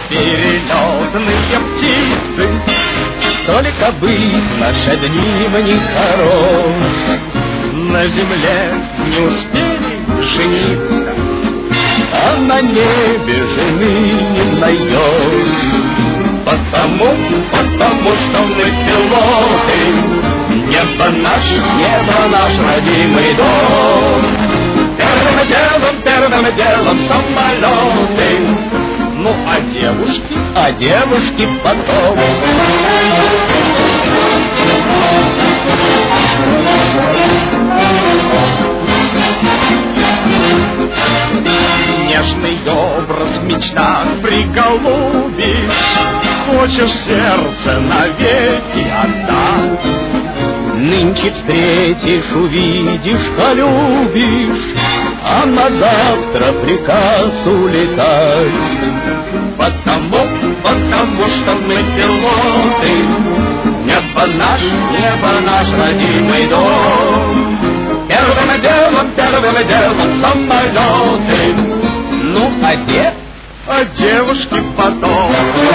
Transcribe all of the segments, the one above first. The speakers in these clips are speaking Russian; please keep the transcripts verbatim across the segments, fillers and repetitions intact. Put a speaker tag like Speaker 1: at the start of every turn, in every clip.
Speaker 1: перелетные птицы. Только быть наши дни в них хорош. На земле не успели жениться, а на небе жены не найдешь. Потому, потому что мы пилоты, небо наш, небо наш родимый дом. Первым делом, первым делом самолеты. Ну а девушки, а девушки потом. Нежный образ в мечтах приголубишь, хочешь сердце навеки отдать. Нынче встретишь, увидишь, полюбишь, а на завтра приказ улетать. Потому, потому что мы пилоты, небо наш, небо наш родимый дом. Первым делом, первым делом самолеты. Ну, а де, а девушки потом.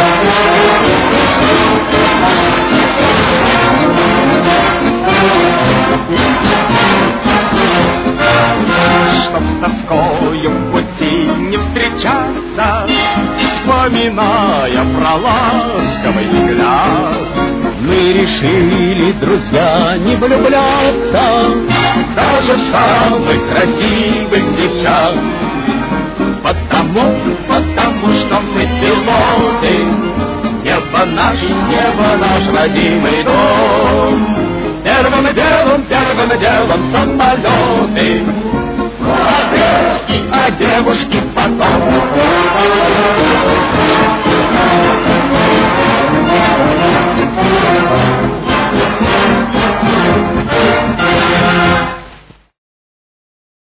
Speaker 1: Чтоб с тоскою в пути не встречаться, вспоминая про ласковый взгляд, мы решили, друзья, не влюбляться даже в самых красивых девчат. Потому, потому что мы пилоты, небо наш, небо наш родимый дом. Первым делом, первым делом самолеты. А девушки, а девушки потом.